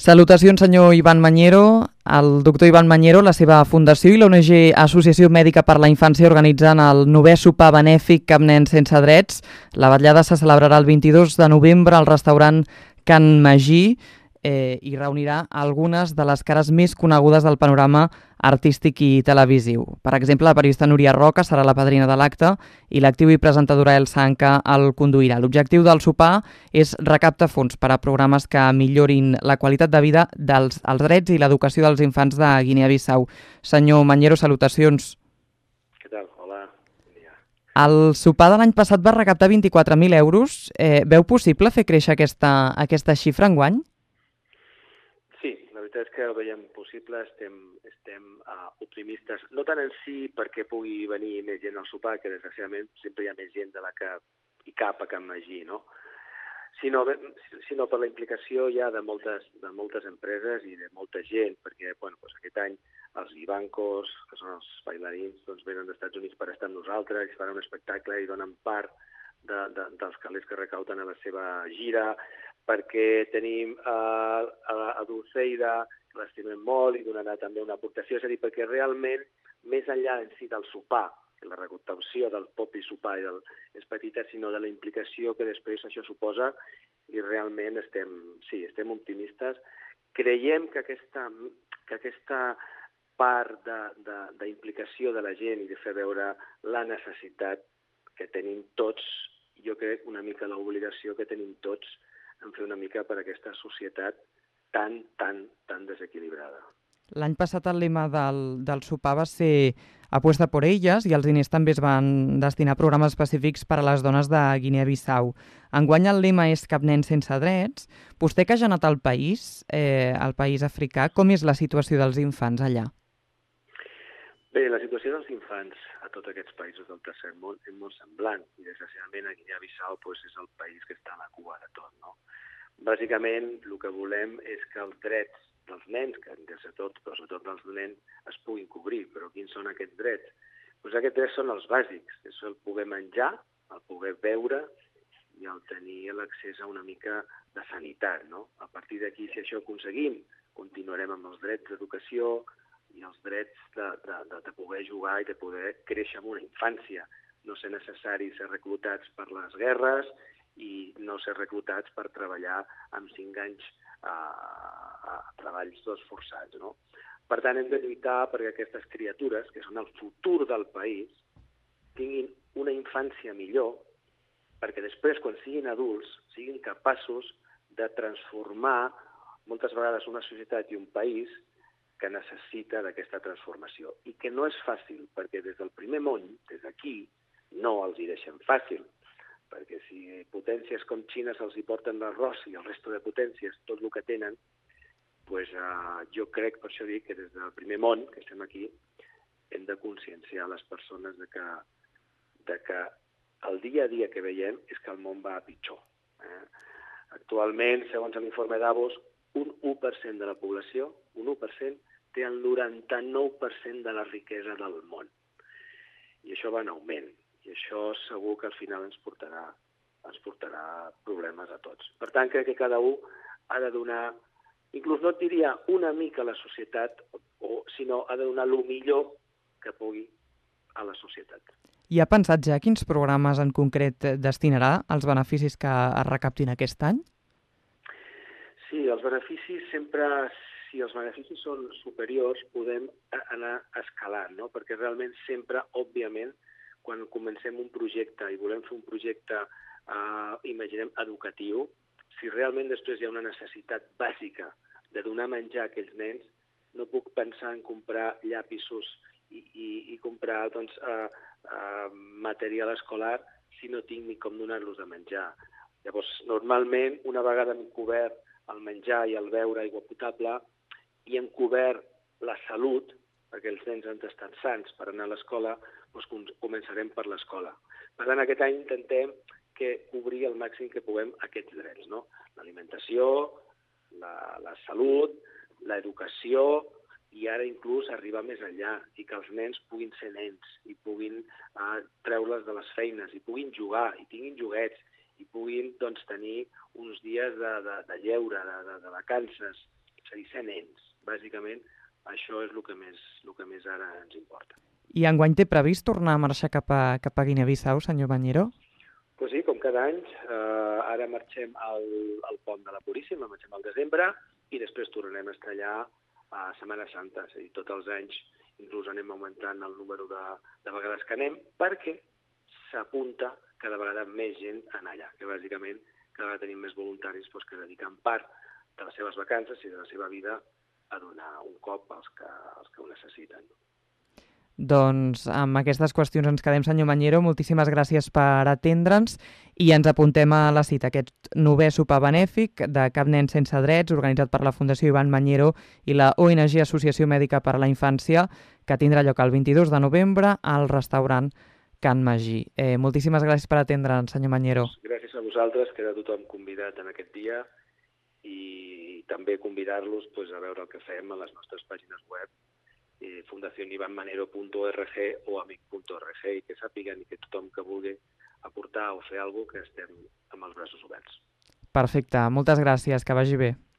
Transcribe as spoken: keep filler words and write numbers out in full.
Salutacions, senyor Ivan Mañero. El doctor Ivan Mañero, la seva fundació i l'O N G Associació Mèdica per la Infància organitzen el novè sopar benèfic Cap nen sense drets. La vetllada se celebrarà el vint-i-dos de novembre al restaurant Can Magí eh, i reunirà algunes de les cares més conegudes del panorama artístic i televisiu. Per exemple, la periodista Núria Roca serà la padrina de l'acte i l'actiu i presentadora Elsa Anca el conduirà. L'objectiu del sopar és recaptar fons per a programes que millorin la qualitat de vida dels els drets i l'educació dels infants de Guinea-Bissau. Senyor Mañero, salutacions. Què tal? Hola. Bon dia. El sopar de l'any passat va recaptar vint-i-quatre mil euros. Eh, veu possible fer créixer aquesta, aquesta xifra enguany? Sí, la veritat és que ho veiem possible, estem, estem uh, optimistes, no tant en si perquè pugui venir més gent al sopar, que desgraciadament sempre hi ha més gent de la que hi cap a Can Magí, no? Sinó, sinó per la implicació ja de moltes, de moltes empreses i de molta gent, perquè bueno, doncs aquest any els Vivancos, que són els bailarins, doncs venen dels Estats Units per estar amb nosaltres, i fan un espectacle i donen part de, de, dels calés que recauten a la seva gira, perquè tenim uh, a, a Dulceida, que l'estimem molt i donarà també una aportació, és a dir, perquè realment, més enllà en si del sopar, la recaptació del propi sopar i del, és petita, sinó de la implicació que després això suposa, i realment estem, sí, estem optimistes. Creiem que aquesta, que aquesta part d'implicació de, de, de la gent i de fer veure la necessitat que tenim tots, jo crec una mica l'obligació que tenim tots en fer una mica per aquesta societat tan, tan, tan desequilibrada. L'any passat el lema del, del sopar va ser Apuesta por ellas i els diners també es van destinar a programes específics per a les dones de Guinea-Bissau. Enguany el lema és Cap nen sense drets. Vostè que ha anat al país, eh, al país africà, com és la situació dels infants allà? Bé, la situació dels infants a tots aquests països del tercer món és molt semblant i desgraciadament a Guinea-Bissau pues, és el país que està a la cua de tot, no? Bàsicament, el que volem és que els drets dels nens, que sobretot, però sobretot dels nens, es puguin cobrir. Però quins són aquests drets? Pues aquests drets són els bàsics, és el poder menjar, el poder beure i el tenir l'accés a una mica de sanitat, no? A partir d'aquí, si això aconseguim, continuarem amb els drets d'educació i els drets de, de, de, de poder jugar i de poder créixer en una infància, no ser necessari ser reclutats per les guerres i no ser reclutats per treballar amb cinc anys a, a treballs tots forçats, no? Per tant, hem de lluitar perquè aquestes criatures, que són el futur del país, tinguin una infància millor, perquè després, quan siguin adults, siguin capaços de transformar moltes vegades una societat i un país que necessita d'aquesta transformació. I que no és fàcil, perquè des del primer món, des d'aquí, no els hi deixen fàcil, perquè si potències com Xina se'ls hi porten l'arròs i el resto de potències tot el que tenen, pues, uh, jo crec, per això dic, que des del primer món, que estem aquí, hem de conscienciar les persones de que, de que el dia a dia que veiem és que el món va a pitjor. Eh? Actualment, segons l'informe Davos, un u per cent de la població, un u per cent, té el noranta-nou per cent de la riquesa del món. I això va en augment. I això segur que al final ens portarà, ens portarà problemes a tots. Per tant, crec que cada un ha de donar, inclús no et diria una mica a la societat, o, sinó ha de donar el millor que pugui a la societat. I ha pensat ja quins programes en concret destinarà als beneficis que es recaptin aquest any? Sí, els beneficis sempre, si els beneficis són superiors, podem anar escalant, no? Perquè realment sempre, òbviament, quan comencem un projecte i volem fer un projecte, eh, imaginem, educatiu, si realment després hi ha una necessitat bàsica de donar menjar a aquells nens, no puc pensar en comprar llapisos i, i, i comprar doncs, eh, eh, material escolar si no tinc ni com donar-los de menjar. Llavors, normalment, una vegada hem cobert el menjar i el beure aigua potable i hem cobert la salut, perquè els nens han d'estar sants per anar a l'escola, doncs començarem per l'escola. Per tant, aquest any intentem que cobrir el màxim que puguem aquests drets, no? L'alimentació, la, la salut, l'educació i ara inclús arribar més enllà i que els nens puguin ser nens i puguin eh, treure'ls de les feines i puguin jugar i tinguin joguets i puguin doncs, tenir uns dies de, de, de lleure, de, de, de vacances és a dir, ser nens. Bàsicament, això és el que més, el que més ara ens importa. I enguany té previst tornar a marxar cap a, cap a Guinea-Bissau, senyor Bañero? Pues sí, com cada any, eh, ara marxem al, al pont de la Puríssima, marxem al desembre, i després tornarem a estar allà a Setmana Santa. És a dir, tots els anys inclús anem augmentant el número de, de vegades que anem, perquè s'apunta cada vegada més gent a anar allà, que bàsicament cada vegada tenim més voluntaris doncs, que dediquen part de les seves vacances i de la seva vida a donar un cop als que, als que ho necessiten. Doncs amb aquestes qüestions ens quedem, senyor Bañero. Moltíssimes gràcies per atendre'ns i ens apuntem a la cita, aquest novè sopar benèfic de Cap nen sense drets, organitzat per la Fundació Ivan Bañero i la O N G Associació Mèdica per a la Infància, que tindrà lloc el vint-i-dos de novembre al restaurant Can Magí. Eh, moltíssimes gràcies per atendre'ns, senyor Bañero. Gràcies a vosaltres, queda tothom convidat en aquest dia i també convidar-los pues, a veure el que fem a les nostres pàgines web fundación ivan manero punto org o amic punto org i que sàpiguen i que tothom que vulgui aportar o fer alguna cosa que estem amb els braços oberts. Perfecte, moltes gràcies, que vagi bé.